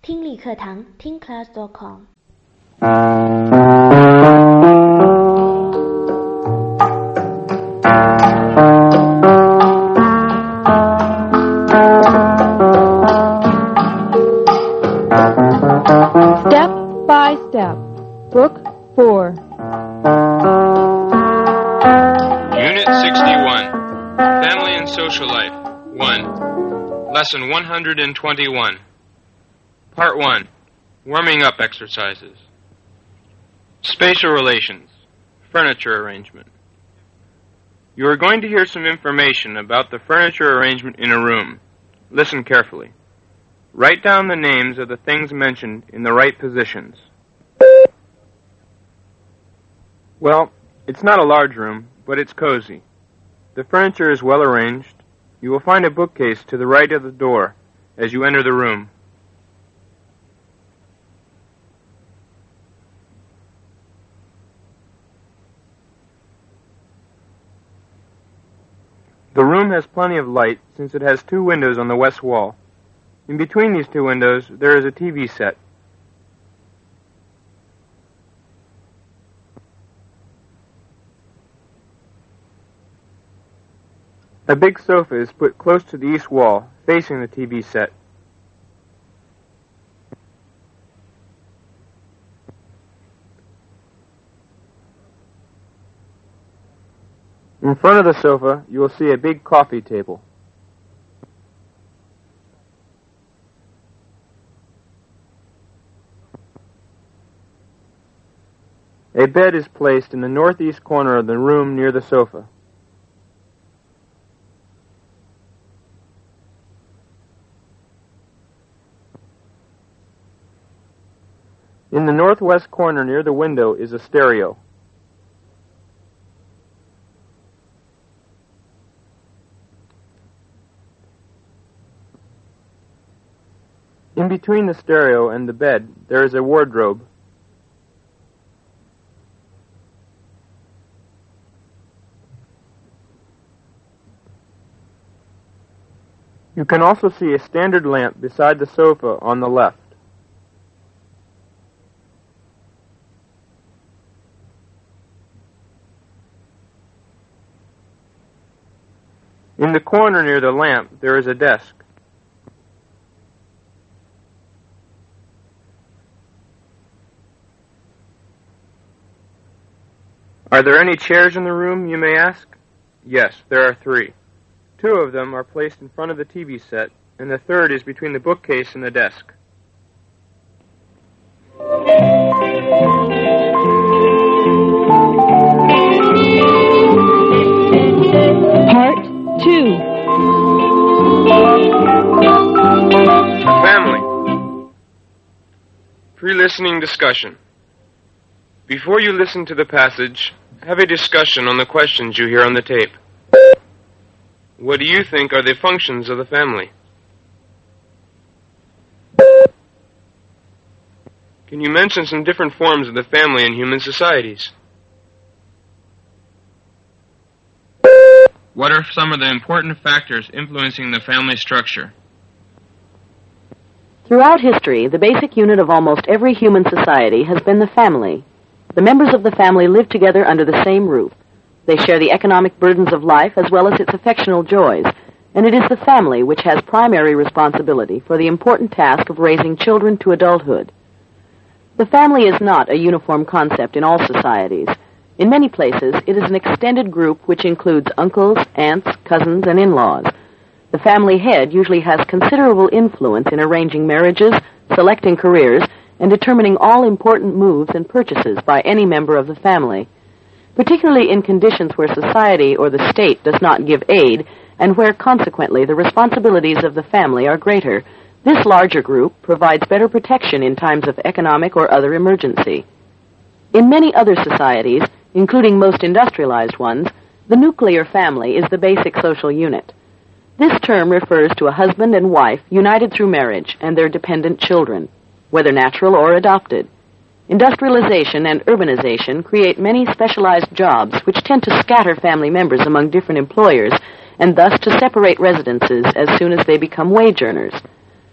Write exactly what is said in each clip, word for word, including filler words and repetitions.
听力课堂听 class dot com。 Step by Step, Book four. Unit sixty-one, Family and Social Life, one. Lesson one hundred twenty-one. Part one, Warming Up Exercises. Spatial Relations, Furniture Arrangement. You are going to hear some information about the furniture arrangement in a room. Listen carefully. Write down the names of the things mentioned in the right positions. Well, it's not a large room, but it's cozy. The furniture is well arranged. You will find a bookcase to the right of the door as you enter the room. The room has plenty of light since it has two windows on the west wall. In between these two windows, there is a T V set. A big sofa is put close to the east wall, facing the T V set. In front of the sofa, you will see a big coffee table. A bed is placed in the northeast corner of the room near the sofa. In the northwest corner near the window is a stereo. In between the stereo and the bed, there is a wardrobe. You can also see a standard lamp beside the sofa on the left. In the corner near the lamp, there is a desk. Are there any chairs in the room, you may ask? Yes, there are three. Two of them are placed in front of the T V set, and the third is between the bookcase and the desk. Part two. Family. Pre-listening discussion. Before you listen to the passage, have a discussion on the questions you hear on the tape. What do you think are the functions of the family? Can you mention some different forms of the family in human societies? What are some of the important factors influencing the family structure? Throughout history, the basic unit of almost every human society has been the family. The members of the family live together under the same roof. They share the economic burdens of life as well as its affectional joys, and it is the family which has primary responsibility for the important task of raising children to adulthood. The family is not a uniform concept in all societies. In many places, it is an extended group which includes uncles, aunts, cousins, and in-laws. The family head usually has considerable influence in arranging marriages, selecting careers, and determining all important moves and purchases by any member of the family. Particularly in conditions where society or the state does not give aid, and where, consequently, the responsibilities of the family are greater, this larger group provides better protection in times of economic or other emergency. In many other societies, including most industrialized ones, the nuclear family is the basic social unit. This term refers to a husband and wife united through marriage and their dependent children, whether natural or adopted. Industrialization and urbanization create many specialized jobs which tend to scatter family members among different employers and thus to separate residences as soon as they become wage earners.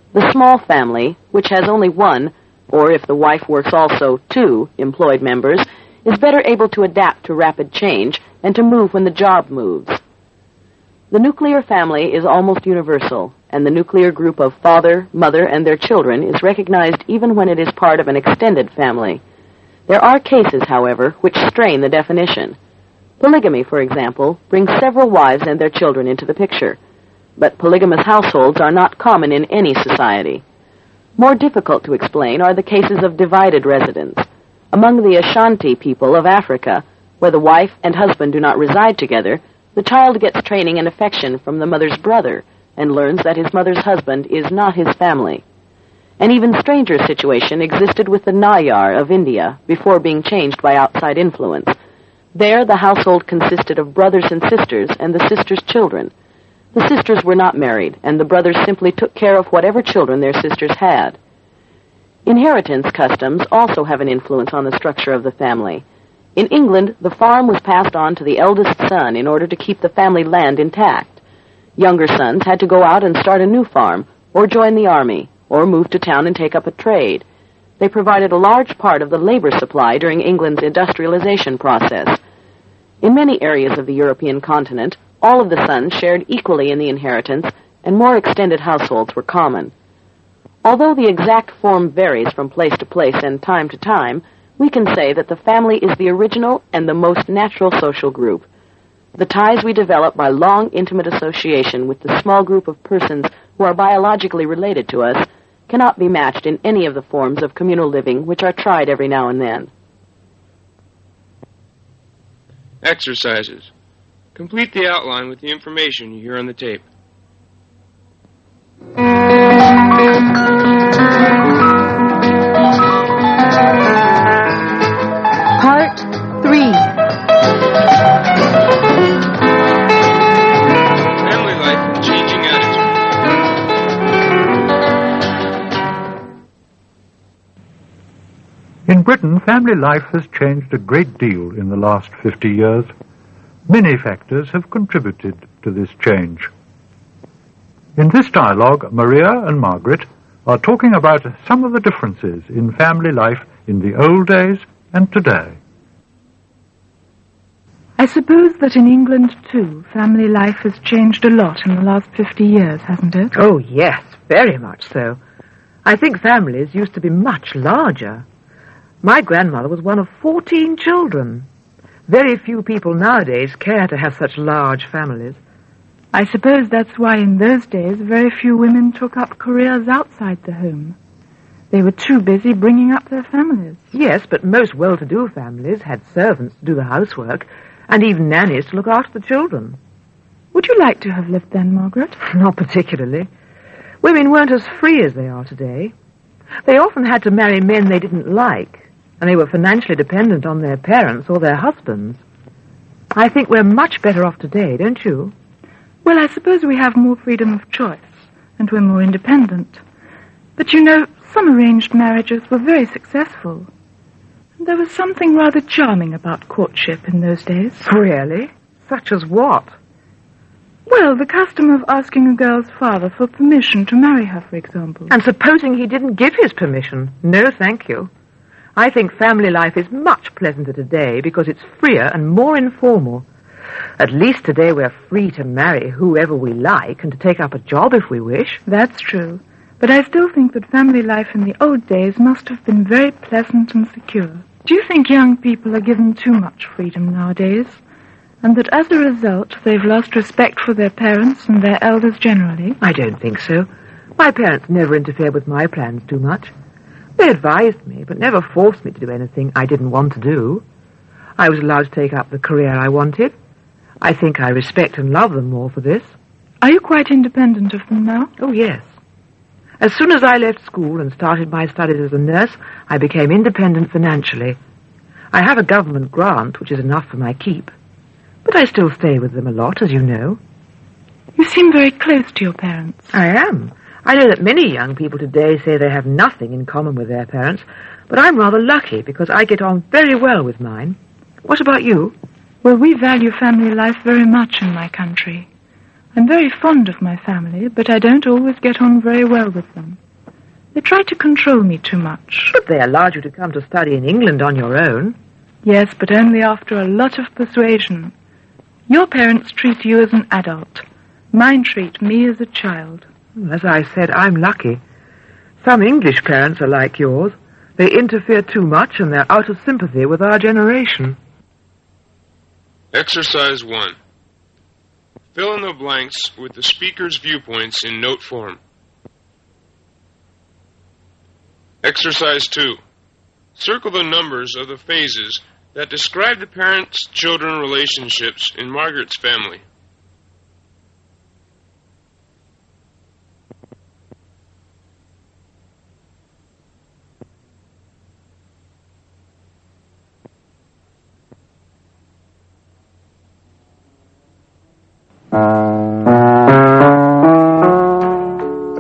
The small family, which has only one, or if the wife works also two, employed members, is better able to adapt to rapid change and to move when the job moves. The nuclear family is almost universal, and the nuclear group of father, mother, and their children is recognized even when it is part of an extended family. There are cases, however, which strain the definition. Polygamy, for example, brings several wives and their children into the picture. But polygamous households are not common in any society. More difficult to explain are the cases of divided residence. Among the Ashanti people of Africa, where the wife and husband do not reside together, the child gets training and affection from the mother's brother and learns that his mother's husband is not his family. An even stranger situation existed with the Nayar of India before being changed by outside influence. There, the household consisted of brothers and sisters and the sisters' children. The sisters were not married, and the brothers simply took care of whatever children their sisters had. Inheritance customs also have an influence on the structure of the family. In England, the farm was passed on to the eldest son in order to keep the family land intact. Younger sons had to go out and start a new farm, or join the army, or move to town and take up a trade. They provided a large part of the labor supply during England's industrialization process. In many areas of the European continent, all of the sons shared equally in the inheritance, and more extended households were common. Although the exact form varies from place to place and time to time, we can say that the family is the original and the most natural social group. The ties we develop by long, intimate association with the small group of persons who are biologically related to us cannot be matched in any of the forms of communal living which are tried every now and then. Exercises. Complete the outline with the information you hear on the tape. Part three. Family life and changing attitudes. In Britain, family life has changed a great deal in the last fifty years. Many factors have contributed to this change. In this dialogue, Maria and Margaret are talking about some of the differences in family life in the old days and today. I suppose that in England, too, family life has changed a lot in the last fifty years, hasn't it? Oh, yes, very much so. I think families used to be much larger. My grandmother was one of fourteen children. Very few people nowadays care to have such large families. I suppose that's why in those days very few women took up careers outside the home. They were too busy bringing up their families. Yes, but most well-to-do families had servants to do the housework, and even nannies to look after the children. Would you like to have lived then, Margaret? Not particularly. Women weren't as free as they are today. They often had to marry men they didn't like, and they were financially dependent on their parents or their husbands. I think we're much better off today, don't you? Well, I suppose we have more freedom of choice, and we're more independent. But you know, some arranged marriages were very successful. And there was something rather charming about courtship in those days. Really? Such as what? Well, the custom of asking a girl's father for permission to marry her, for example. And supposing he didn't give his permission? No, thank you. I think family life is much pleasanter today because it's freer and more informal. At least today we're free to marry whoever we like and to take up a job if we wish. That's true. But I still think that family life in the old days must have been very pleasant and secure. Do you think young people are given too much freedom nowadays? And that as a result, they've lost respect for their parents and their elders generally? I don't think so. My parents never interfered with my plans too much. They advised me, but never forced me to do anything I didn't want to do. I was allowed to take up the career I wanted. I think I respect and love them more for this. Are you quite independent of them now? Oh, yes. As soon as I left school and started my studies as a nurse, I became independent financially. I have a government grant, which is enough for my keep. But I still stay with them a lot, as you know. You seem very close to your parents. I am. I know that many young people today say they have nothing in common with their parents, but I'm rather lucky because I get on very well with mine. What about you? Well, we value family life very much in my country. I'm very fond of my family, but I don't always get on very well with them. They try to control me too much. But they allowed you to come to study in England on your own. Yes, but only after a lot of persuasion. Your parents treat you as an adult. Mine treat me as a child. As I said, I'm lucky. Some English parents are like yours. They interfere too much and they're out of sympathy with our generation. Exercise one. Fill in the blanks with the speaker's viewpoints in note form. Exercise two. Circle the numbers of the phases that describe the parents-children relationships in Margaret's family.